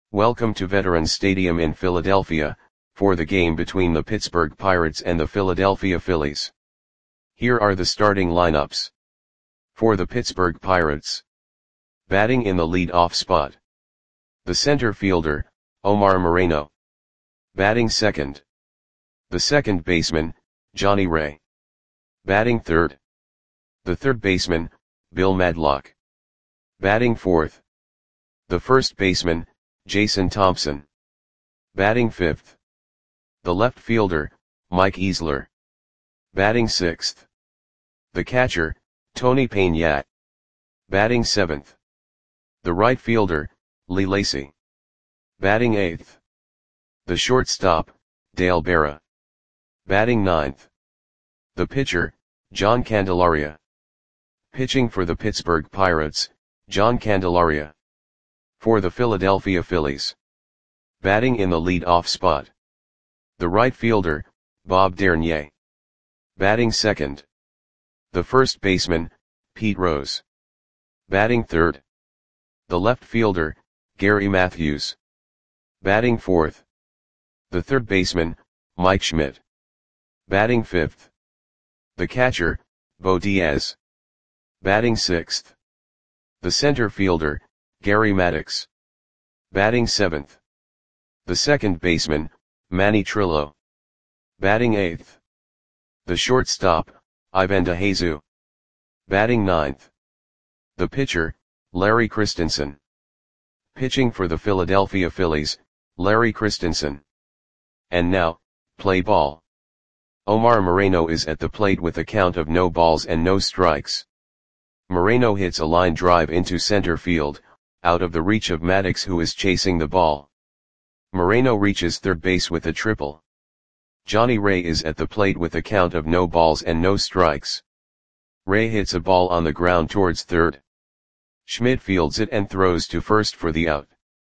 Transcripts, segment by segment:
Welcome to Veterans Stadium in Philadelphia, for the game between the Pittsburgh Pirates and the Philadelphia Phillies. Here are the starting lineups. For the Pittsburgh Pirates. Batting in the lead-off spot. The center fielder, Omar Moreno. Batting second. The second baseman, Johnny Ray. Batting third. The third baseman, Bill Madlock. Batting fourth. The first baseman, Jason Thompson. Batting fifth. The left fielder, Mike Easler. Batting sixth. The catcher, Tony Peña. Batting seventh. The right fielder, Lee Lacy. Batting eighth. The shortstop, Dale Berra. Batting ninth. The pitcher, John Candelaria. Pitching for the Pittsburgh Pirates, John Candelaria. For the Philadelphia Phillies. Batting in the lead-off spot. The right fielder, Bob Dernier. Batting second. The first baseman, Pete Rose. Batting third. The left fielder, Gary Matthews. Batting fourth. The third baseman, Mike Schmidt. Batting fifth. The catcher, Bo Diaz. Batting sixth. The center fielder, Gary Maddox. Batting seventh. The second baseman, Manny Trillo. Batting eighth. The shortstop, Ivan DeJesu. Batting ninth. The pitcher, Larry Christensen. Pitching for the Philadelphia Phillies, Larry Christensen. And now, play ball. Omar Moreno is at the plate with a count of no balls and no strikes. Moreno hits a line drive into center field, out of the reach of Maddox, who is chasing the ball. Moreno reaches third base with a triple. Johnny Ray is at the plate with a count of no balls and no strikes. Ray hits a ball on the ground towards third. Schmidt fields it and throws to first for the out.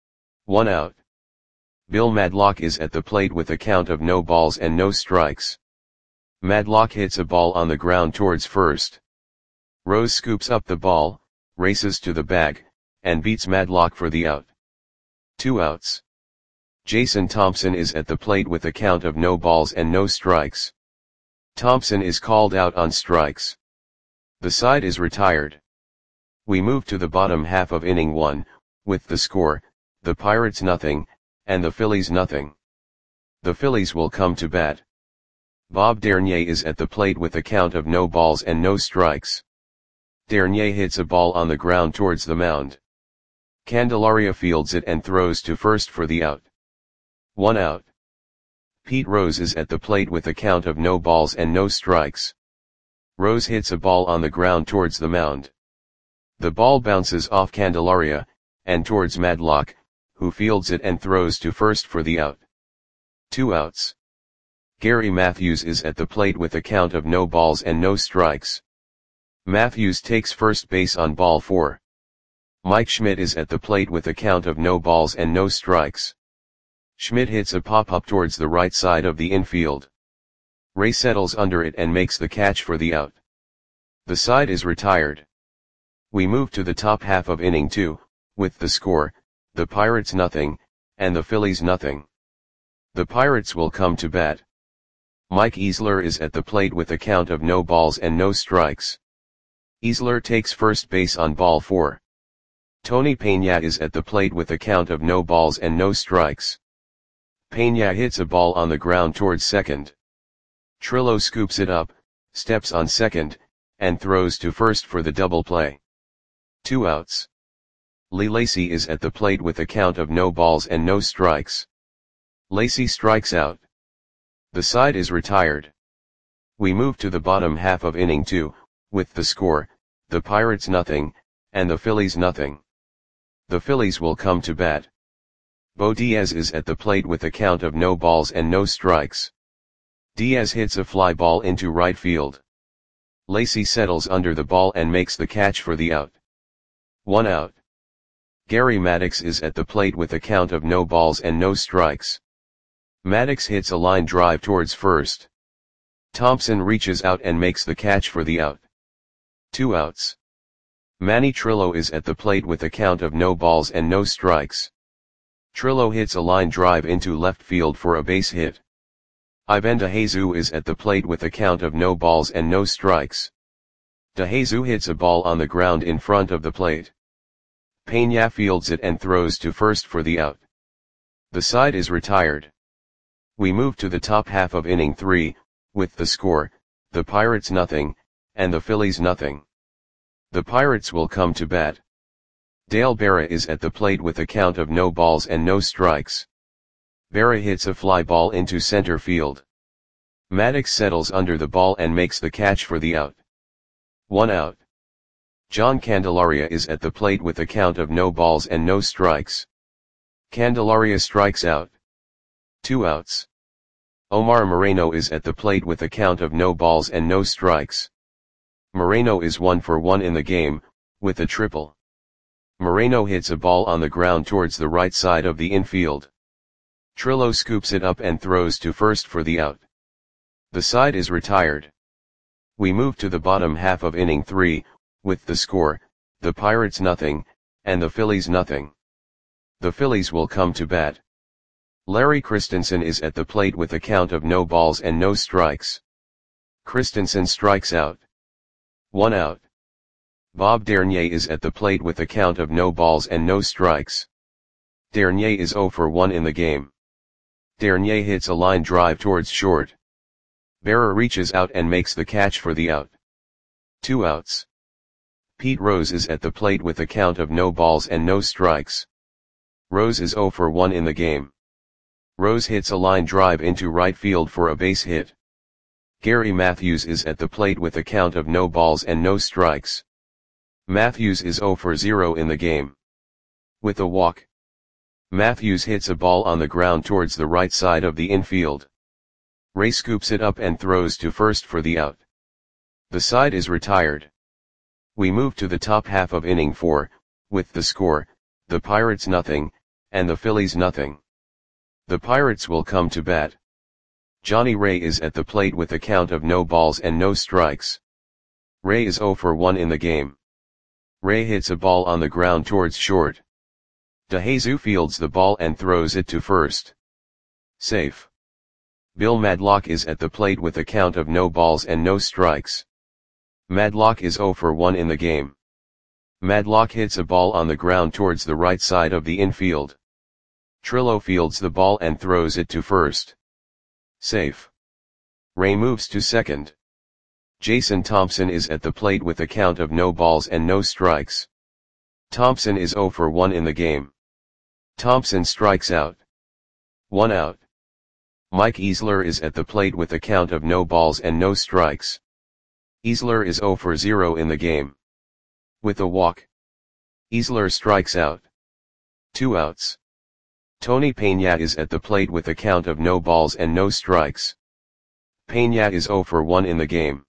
1 out. Bill Madlock is at the plate with a count of no balls and no strikes. Madlock hits a ball on the ground towards first. Rose scoops up the ball, races to the bag, and beats Madlock for the out. 2 outs. Jason Thompson is at the plate with a count of no balls and no strikes. Thompson is called out on strikes. The side is retired. We move to the bottom half of inning 1, with the score, the Pirates nothing, and the Phillies nothing. The Phillies will come to bat. Bob Dernier is at the plate with a count of no balls and no strikes. Dernier hits a ball on the ground towards the mound. Candelaria fields it and throws to first for the out. 1 out. Pete Rose is at the plate with a count of no balls and no strikes. Rose hits a ball on the ground towards the mound. The ball bounces off Candelaria, and towards Madlock, who fields it and throws to first for the out. 2 outs. Gary Matthews is at the plate with a count of no balls and no strikes. Matthews takes first base on ball 4. Mike Schmidt is at the plate with a count of no balls and no strikes. Schmidt hits a pop-up towards the right side of the infield. Ray settles under it and makes the catch for the out. The side is retired. We move to the top half of inning 2, with the score, the Pirates nothing, and the Phillies nothing. The Pirates will come to bat. Mike Easler is at the plate with a count of no balls and no strikes. Easler takes first base on ball 4. Tony Peña is at the plate with a count of no balls and no strikes. Peña hits a ball on the ground towards second. Trillo scoops it up, steps on second, and throws to first for the double play. 2 outs. Lee Lacy is at the plate with a count of no balls and no strikes. Lacy strikes out. The side is retired. We move to the bottom half of inning 2, with the score, the Pirates nothing, and the Phillies nothing. The Phillies will come to bat. Bo Diaz is at the plate with a count of no balls and no strikes. Diaz hits a fly ball into right field. Lacy settles under the ball and makes the catch for the out. 1 out. Gary Maddox is at the plate with a count of no balls and no strikes. Maddox hits a line drive towards first. Thompson reaches out and makes the catch for the out. 2 outs. Manny Trillo is at the plate with a count of no balls and no strikes. Trillo hits a line drive into left field for a base hit. Ivan De Jesus is at the plate with a count of no balls and no strikes. De Jesus hits a ball on the ground in front of the plate. Peña fields it and throws to first for the out. The side is retired. We move to the top half of inning 3, with the score, the Pirates nothing, and the Phillies nothing. The Pirates will come to bat. Dale Berra is at the plate with a count of no balls and no strikes. Berra hits a fly ball into center field. Maddox settles under the ball and makes the catch for the out. 1 out. John Candelaria is at the plate with a count of no balls and no strikes. Candelaria strikes out. 2 outs. Omar Moreno is at the plate with a count of no balls and no strikes. Moreno is 1 for 1 in the game, with a triple. Moreno hits a ball on the ground towards the right side of the infield. Trillo scoops it up and throws to first for the out. The side is retired. We move to the bottom half of inning 3, with the score, the Pirates nothing, and the Phillies nothing. The Phillies will come to bat. Larry Christensen is at the plate with a count of no balls and no strikes. Christensen strikes out. 1 out. Bob Dernier is at the plate with a count of no balls and no strikes. Dernier is 0 for 1 in the game. Dernier hits a line drive towards short. Berra reaches out and makes the catch for the out. 2 outs. Pete Rose is at the plate with a count of no balls and no strikes. Rose is 0 for 1 in the game. Rose hits a line drive into right field for a base hit. Gary Matthews is at the plate with a count of no balls and no strikes. Matthews is 0 for 0 in the game. With a walk. Matthews hits a ball on the ground towards the right side of the infield. Ray scoops it up and throws to first for the out. The side is retired. We move to the top half of inning 4, with the score, the Pirates nothing, and the Phillies nothing. The Pirates will come to bat. Johnny Ray is at the plate with a count of no balls and no strikes. Ray is 0 for 1 in the game. Ray hits a ball on the ground towards short. De Jesus fields the ball and throws it to first. Safe. Bill Madlock is at the plate with a count of no balls and no strikes. Madlock is 0 for 1 in the game. Madlock hits a ball on the ground towards the right side of the infield. Trillo fields the ball and throws it to first. Safe. Ray moves to second. Jason Thompson is at the plate with a count of no balls and no strikes. Thompson is 0 for 1 in the game. Thompson strikes out. 1 out. Mike Easler is at the plate with a count of no balls and no strikes. Easler is 0 for 0 in the game. With a walk. Easler strikes out. 2 outs. Tony Peña is at the plate with a count of no balls and no strikes. Peña is 0 for 1 in the game.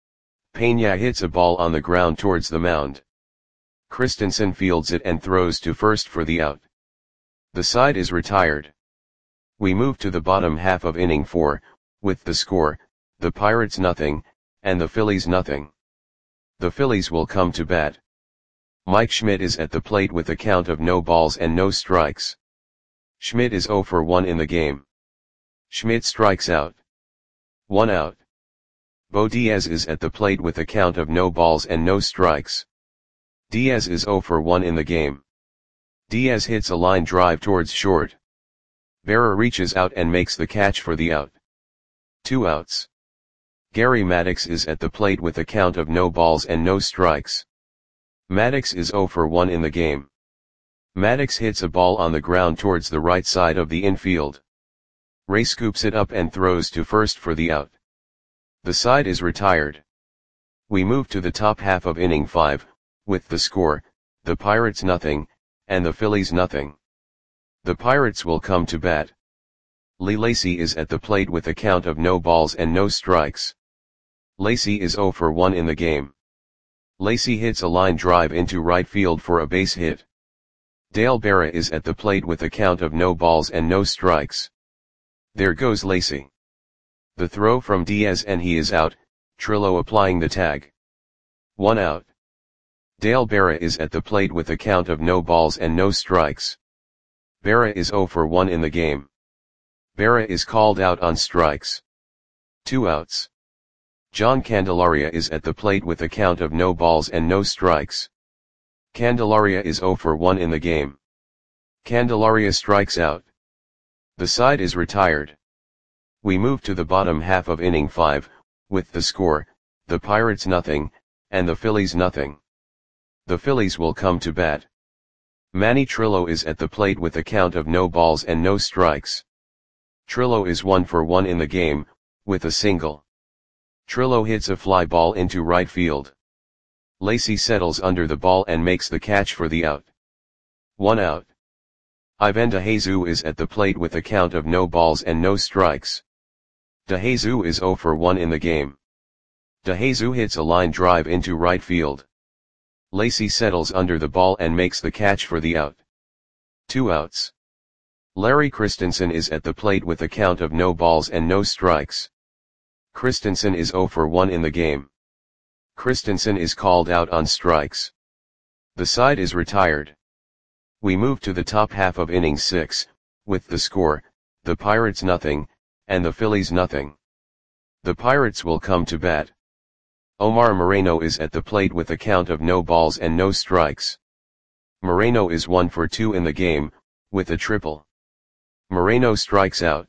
Peña hits a ball on the ground towards the mound. Christensen fields it and throws to first for the out. The side is retired. We move to the bottom half of inning 4, with the score, the Pirates nothing, and the Phillies nothing. The Phillies will come to bat. Mike Schmidt is at the plate with a count of no balls and no strikes. Schmidt is 0 for 1 in the game. Schmidt strikes out. 1 out. Bo Diaz is at the plate with a count of no balls and no strikes. Diaz is 0 for 1 in the game. Diaz hits a line drive towards short. Berra reaches out and makes the catch for the out. 2 outs. Gary Maddox is at the plate with a count of no balls and no strikes. Maddox is 0 for 1 in the game. Maddox hits a ball on the ground towards the right side of the infield. Ray scoops it up and throws to first for the out. The side is retired. We move to the top half of inning 5, with the score, the Pirates nothing, and the Phillies nothing. The Pirates will come to bat. Lee Lacy is at the plate with a count of no balls and no strikes. Lacy is 0 for 1 in the game. Lacy hits a line drive into right field for a base hit. Dale Berra is at the plate with a count of no balls and no strikes. There goes Lacy. The throw from Diaz and he is out, Trillo applying the tag. 1 out. Dale Berra is at the plate with a count of no balls and no strikes. Berra is 0 for 1 in the game. Berra is called out on strikes. 2 outs. John Candelaria is at the plate with a count of no balls and no strikes. Candelaria is 0 for 1 in the game. Candelaria strikes out. The side is retired. We move to the bottom half of inning 5, with the score, the Pirates nothing, and the Phillies nothing. The Phillies will come to bat. Manny Trillo is at the plate with a count of no balls and no strikes. Trillo is 1 for 1 in the game, with a single. Trillo hits a fly ball into right field. Lacy settles under the ball and makes the catch for the out. 1 out. Ivan DeJesus is at the plate with a count of no balls and no strikes. DeJesus is 0 for 1 in the game. DeJesus hits a line drive into right field. Lacy settles under the ball and makes the catch for the out. 2 outs. Larry Christensen is at the plate with a count of no balls and no strikes. Christensen is 0 for 1 in the game. Christensen is called out on strikes. The side is retired. We move to the top half of inning 6, with the score, the Pirates nothing, and the Phillies nothing. The Pirates will come to bat. Omar Moreno is at the plate with a count of no balls and no strikes. Moreno is 1 for 2 in the game, with a triple. Moreno strikes out.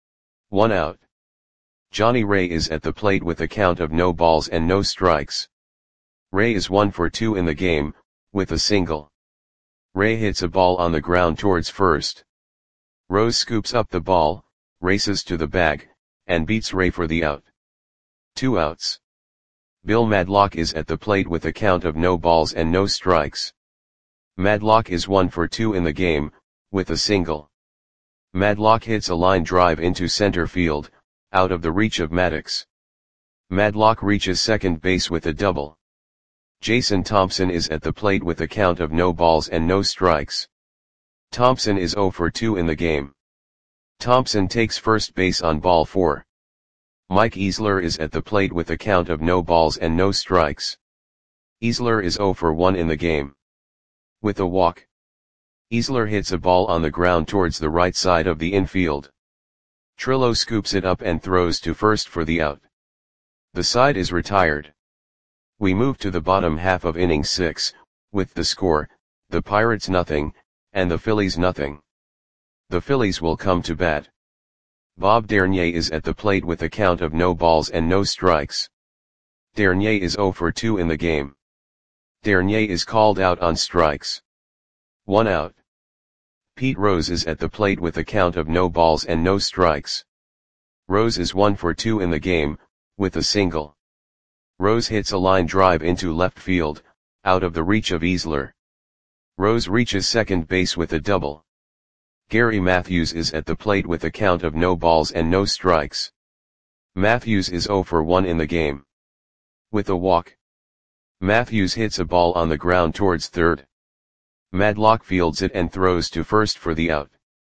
1 out. Johnny Ray is at the plate with a count of no balls and no strikes. Ray is 1 for 2 in the game, with a single. Ray hits a ball on the ground towards first. Rose scoops up the ball, races to the bag, and beats Ray for the out. 2 outs. Bill Madlock is at the plate with a count of no balls and no strikes. Madlock is 1 for 2 in the game, with a single. Madlock hits a line drive into center field, out of the reach of Maddox. Madlock reaches second base with a double. Jason Thompson is at the plate with a count of no balls and no strikes. Thompson is 0 for 2 in the game. Thompson takes first base on ball 4. Mike Easler is at the plate with a count of no balls and no strikes. Easler is 0 for 1 in the game. With a walk. Easler hits a ball on the ground towards the right side of the infield. Trillo scoops it up and throws to first for the out. The side is retired. We move to the bottom half of inning 6, with the score, the Pirates nothing, and the Phillies nothing. The Phillies will come to bat. Bob Dernier is at the plate with a count of no balls and no strikes. Dernier is 0 for 2 in the game. Dernier is called out on strikes. 1 out. Pete Rose is at the plate with a count of no balls and no strikes. Rose is 1 for 2 in the game, with a single. Rose hits a line drive into left field, out of the reach of Easler. Rose reaches second base with a double. Gary Matthews is at the plate with a count of no balls and no strikes. Matthews is 0 for 1 in the game. With a walk. Matthews hits a ball on the ground towards third. Madlock fields it and throws to first for the out.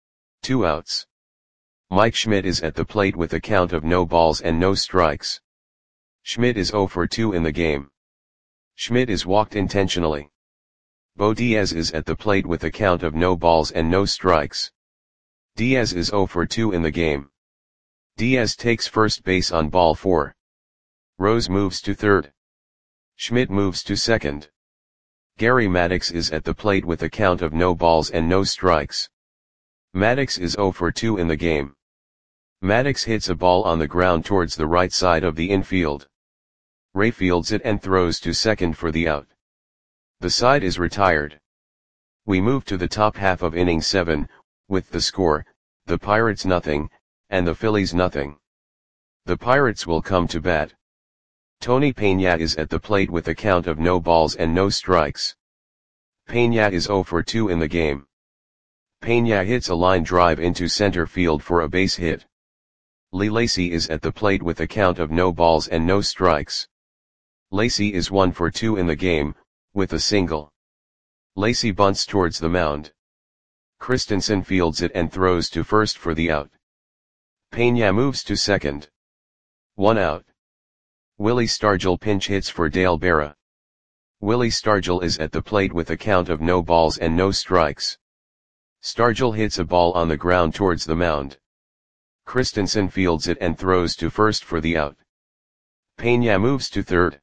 2 outs. Mike Schmidt is at the plate with a count of no balls and no strikes. Schmidt is 0 for 2 in the game. Schmidt is walked intentionally. Bo Diaz is at the plate with a count of no balls and no strikes. Diaz is 0 for 2 in the game. Diaz takes first base on ball 4. Rose moves to third. Schmidt moves to second. Gary Maddox is at the plate with a count of no balls and no strikes. Maddox is 0 for 2 in the game. Maddox hits a ball on the ground towards the right side of the infield. Ray fields it and throws to second for the out. The side is retired. We move to the top half of inning 7, with the score, the Pirates nothing, and the Phillies nothing. The Pirates will come to bat. Tony Peña is at the plate with a count of no balls and no strikes. Peña is 0 for 2 in the game. Peña hits a line drive into center field for a base hit. Lee Lacy is at the plate with a count of no balls and no strikes. Lacy is 1 for 2 in the game, with a single. Lacy bunts towards the mound. Christensen fields it and throws to first for the out. Peña moves to second. 1 out. Willie Stargell pinch hits for Dale Berra. Willie Stargell is at the plate with a count of no balls and no strikes. Stargell hits a ball on the ground towards the mound. Christensen fields it and throws to first for the out. Peña moves to third.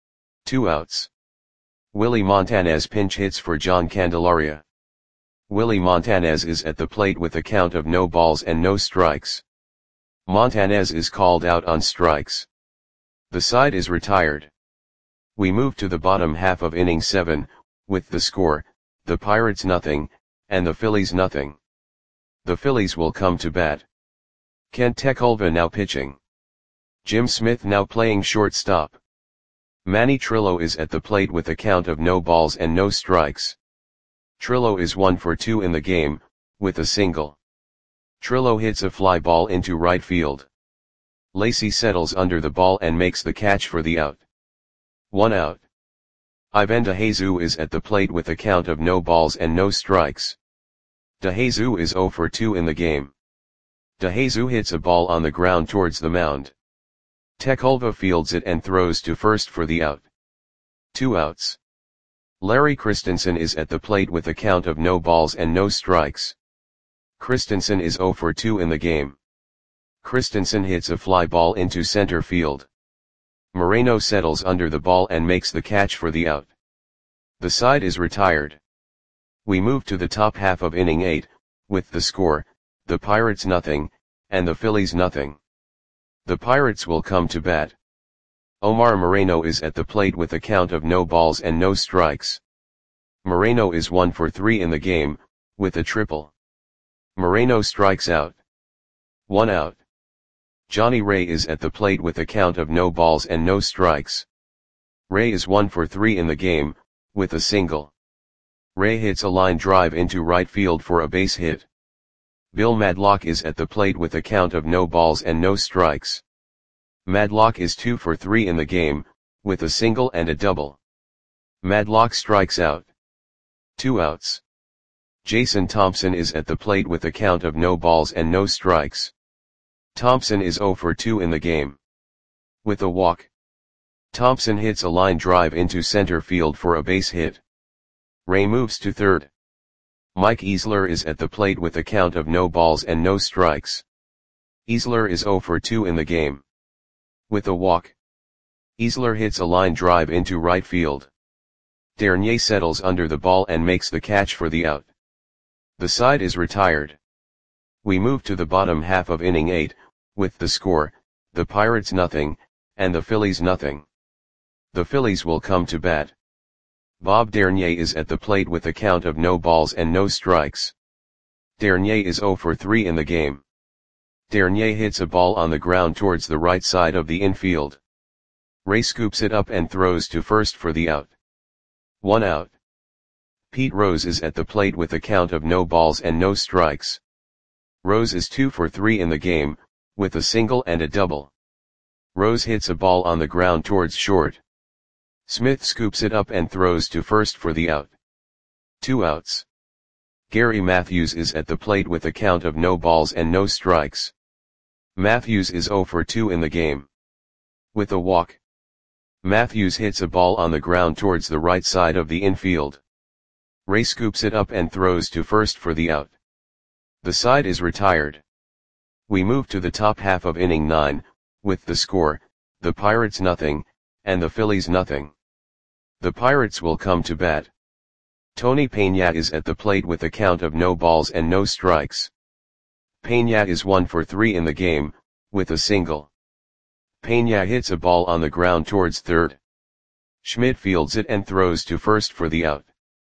2 outs. Willie Montanez pinch hits for John Candelaria. Willie Montanez is at the plate with a count of no balls and no strikes. Montanez is called out on strikes. The side is retired. We move to the bottom half of inning 7, with the score, the Pirates nothing, and the Phillies nothing. The Phillies will come to bat. Kent Tekulve now pitching. Jim Smith now playing shortstop. Manny Trillo is at the plate with a count of no balls and no strikes. Trillo is 1 for 2 in the game, with a single. Trillo hits a fly ball into right field. Lacy settles under the ball and makes the catch for the out. 1 out. Ivan DeJesus is at the plate with a count of no balls and no strikes. DeJesus is 0 for 2 in the game. DeJesus hits a ball on the ground towards the mound. Tekulve fields it and throws to first for the out. 2 outs. Larry Christensen is at the plate with a count of no balls and no strikes. Christensen is 0 for 2 in the game. Christensen hits a fly ball into center field. Moreno settles under the ball and makes the catch for the out. The side is retired. We move to the top half of inning 8, with the score, the Pirates nothing, and the Phillies nothing. The Pirates will come to bat. Omar Moreno is at the plate with a count of no balls and no strikes. Moreno is 1 for 3 in the game, with a triple. Moreno strikes out. 1 out. Johnny Ray is at the plate with a count of no balls and no strikes. Ray is 1 for 3 in the game, with a single. Ray hits a line drive into right field for a base hit. Bill Madlock is at the plate with a count of no balls and no strikes. Madlock is 2 for 3 in the game, with a single and a double. Madlock strikes out. 2 outs. Jason Thompson is at the plate with a count of no balls and no strikes. Thompson is 0 for 2 in the game. With a walk. Thompson hits a line drive into center field for a base hit. Ray moves to third. Mike Easler is at the plate with a count of no balls and no strikes. Easler is 0 for 2 in the game. With a walk. Easler hits a line drive into right field. Dernier settles under the ball and makes the catch for the out. The side is retired. We move to the bottom half of inning 8, with the score, the Pirates nothing, and the Phillies nothing. The Phillies will come to bat. Bob Dernier is at the plate with a count of no balls and no strikes. Dernier is 0 for 3 in the game. Dernier hits a ball on the ground towards the right side of the infield. Ray scoops it up and throws to first for the out. 1 out. Pete Rose is at the plate with a count of no balls and no strikes. Rose is 2 for 3 in the game, with a single and a double. Rose hits a ball on the ground towards short. Smith scoops it up and throws to first for the out. 2 outs. Gary Matthews is at the plate with a count of no balls and no strikes. Matthews is 0 for 2 in the game. With a walk. Matthews hits a ball on the ground towards the right side of the infield. Ray scoops it up and throws to first for the out. The side is retired. We move to the top half of inning 9, with the score, the Pirates nothing, and the Phillies nothing. The Pirates will come to bat. Tony Peña is at the plate with a count of no balls and no strikes. Peña is 1 for 3 in the game, with a single. Peña hits a ball on the ground towards third. Schmidt fields it and throws to first for the out.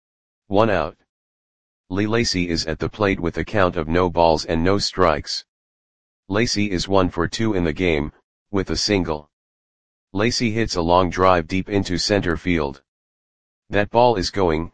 1 out. Lee Lacy is at the plate with a count of no balls and no strikes. Lacy is 1 for 2 in the game, with a single. Lacy hits a long drive deep into center field. That ball is gone.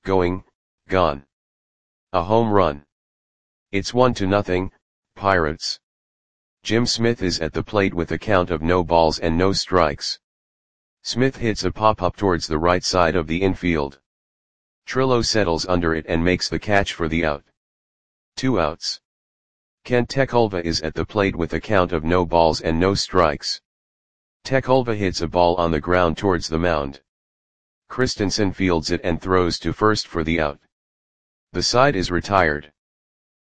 A home run. It's 1-0, Pirates. Jim Smith is at the plate with a count of no balls and no strikes. Smith hits a pop-up towards the right side of the infield. Trillo settles under it and makes the catch for the out. 2 outs. Kent Tekulve is at the plate with a count of no balls and no strikes. Tekulve hits a ball on the ground towards the mound. Christensen fields it and throws to first for the out. The side is retired.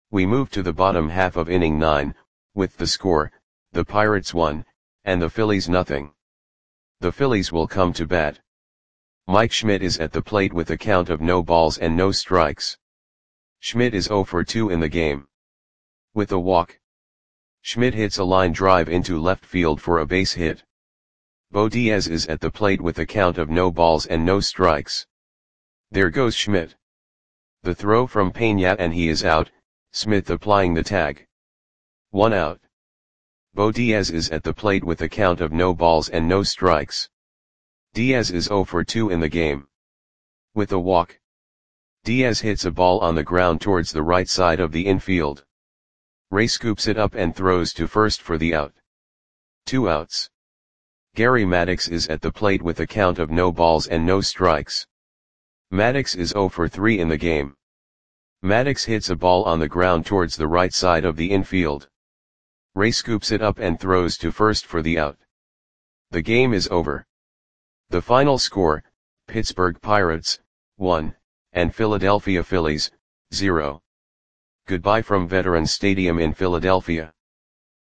We move to the bottom half of inning 9, with the score, the Pirates 1, and the Phillies nothing. The Phillies will come to bat. Mike Schmidt is at the plate with a count of no balls and no strikes. Schmidt is 0 for 2 in the game. With a walk, Schmidt hits a line drive into left field for a base hit. Bo Diaz is at the plate with a count of no balls and no strikes. There goes Schmidt. The throw from Peña and he is out, Smith applying the tag. 1 out. Bo Diaz is at the plate with a count of no balls and no strikes. Diaz is 0 for 2 in the game. With a walk, Diaz hits a ball on the ground towards the right side of the infield. Ray scoops it up and throws to first for the out. 2 outs. Gary Maddox is at the plate with a count of no balls and no strikes. Maddox is 0 for 3 in the game. Maddox hits a ball on the ground towards the right side of the infield. Ray scoops it up and throws to first for the out. The game is over. The final score, Pittsburgh Pirates, 1, and Philadelphia Phillies, 0. Goodbye from Veterans Stadium in Philadelphia.